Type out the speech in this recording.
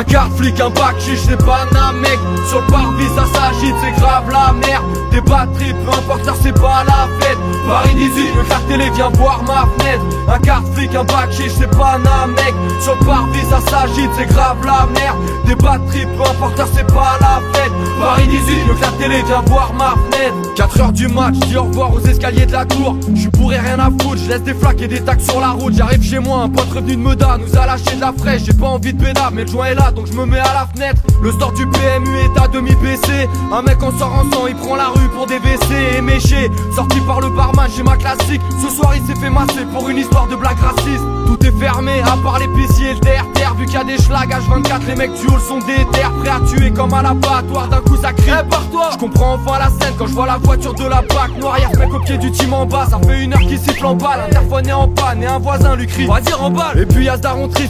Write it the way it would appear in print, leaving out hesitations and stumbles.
Un quart flic, un bac chiche, c'est pas un mec. Sur le parvis ça s'agite, c'est grave la merde. Des batteries, peu importe ça c'est pas la fête. Paris 18, le la télé vient voir ma fenêtre. Un quart flic, un bac chiche, c'est pas un mec. Sur le parvis ça s'agite, c'est grave la merde. Des batteries, peu importe ça c'est pas la fête. Paris 18, le la télé vient voir ma fenêtre. 4h du match, dis au revoir aux escaliers de la tour. J'suis bourré, rien à foutre, j'laisse des flaques et des tacs sur la route. J'arrive chez moi, un pote revenu de Meda nous a lâché de la fraîche. J'ai pas envie de pédale, mais le joint est là donc je me mets à la fenêtre. Le store du PMU est à demi baissé. Un mec en sort en sang, il prend la rue pour des WC éméchés. Sorti par le barman, j'ai ma classique. Ce soir il s'est fait masser pour une histoire de blague raciste. Tout est fermé, à part l'épicier et le terre-terre. Vu qu'il y a des schlags H24, les mecs du hall sont déter. Prêts à tuer comme à l'abattoir, d'un coup ça crie par-toi. Je comprends enfin la scène quand je vois la voiture de la BAC noire. Y'a ce mec au pied du team en bas, ça fait 1 heure qu'il siffle en balle. L'interphone est en panne et un voisin lui crie vas-y remballe. Et puis y'a ce daron triste